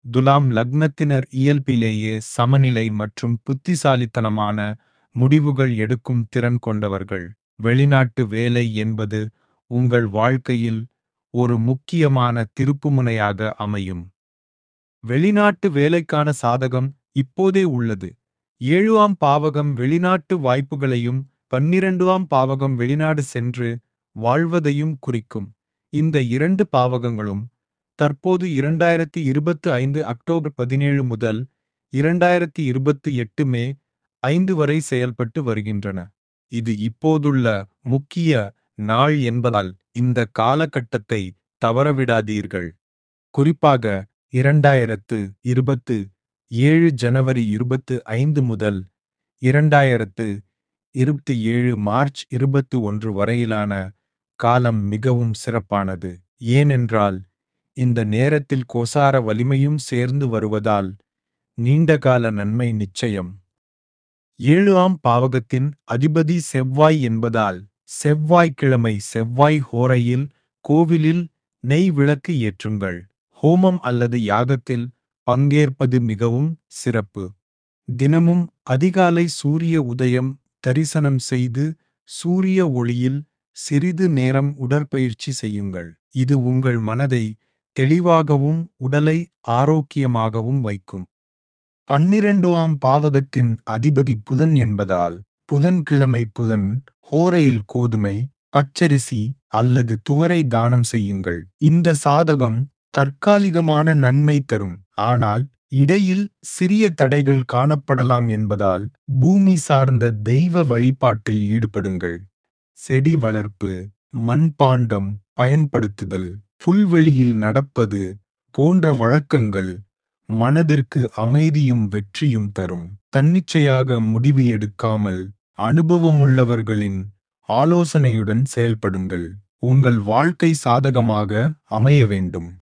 துலாம் லக்னத்தினர் இயல்பிலேயே சமநிலை மற்றும் புத்திசாலித்தனமான முடிவுகள் எடுக்கும் திறன் கொண்டவர்கள். வெளிநாட்டு வேலை என்பது உங்கள் வாழ்க்கையில் ஒரு முக்கியமான திருப்புமுனையாக அமையும். வெளிநாட்டு வேலைக்கான சாதகம் இப்போதே உள்ளது. 7ஆம் பாவகம் வெளிநாட்டு வாய்ப்புகளையும் 12ஆம் பாவகம் வெளிநாடு சென்று வாழ்வதையும் குறிக்கும். இந்த 2 பாவகங்களும் தற்போது 2025 அக்டோபர் 17 முதல் 2028 மே 5 வரை செயல்பட்டு வருகின்றன. இது இப்போதுள்ள முக்கிய நாள் என்பதால் இந்த காலகட்டத்தை தவறவிடாதீர்கள். குறிப்பாக 2027 ஜனவரி 25 முதல் 2027 மார்ச் 21 வரையிலான காலம் மிகவும் சிறப்பானது. ஏனென்றால் இந்த நேரத்தில் கோசார வலிமையும் சேர்ந்து வருவதால் நீண்டகால நன்மை நிச்சயம். 7ஆம் பாவகத்தின் அதிபதி செவ்வாய் என்பதால் செவ்வாய்க்கிழமை செவ்வாய் ஹோரையில் கோவிலில் நெய் விளக்கு ஏற்றுங்கள். ஹோமம் அல்லது யாகத்தில் பங்கேற்பது மிகவும் சிறப்பு. தினமும் அதிகாலை சூரிய உதயம் தரிசனம் செய்து சூரிய ஒளியில் சிறிது நேரம் உடற்பயிற்சி செய்யுங்கள். இது உங்கள் மனதை தெளிவாகவும் உடலை ஆரோக்கியமாகவும் வைக்கும். 12ஆம் பாவகத்தின் அதிபதி புதன் என்பதால் புதன்கிழமை புதன் ஹோரையில் கோதுமை, பச்சரிசி அல்லது துவரை தானம் செய்யுங்கள். இந்த சாதகம் தற்காலிகமான நன்மை தரும், ஆனால் இடையில் சிறிய தடைகள் காணப்படலாம் என்பதால் பூமி சார்ந்த தெய்வ வழிபாட்டில் ஈடுபடுங்கள். செடி வளர்ப்பு, மண்பாண்டம் பயன்படுத்துதல், புல்வெளியில் நடப்பது போன்ற வழக்கங்கள் மனதிற்கு அமைதியும் வெற்றியும் தரும். தன்னிச்சையாக முடிவு எடுக்காமல் அனுபவமுள்ளவர்களின் ஆலோசனையுடன் செயல்படுங்கள். உங்கள் வாழ்க்கை சாதகமாக அமைய வேண்டும்.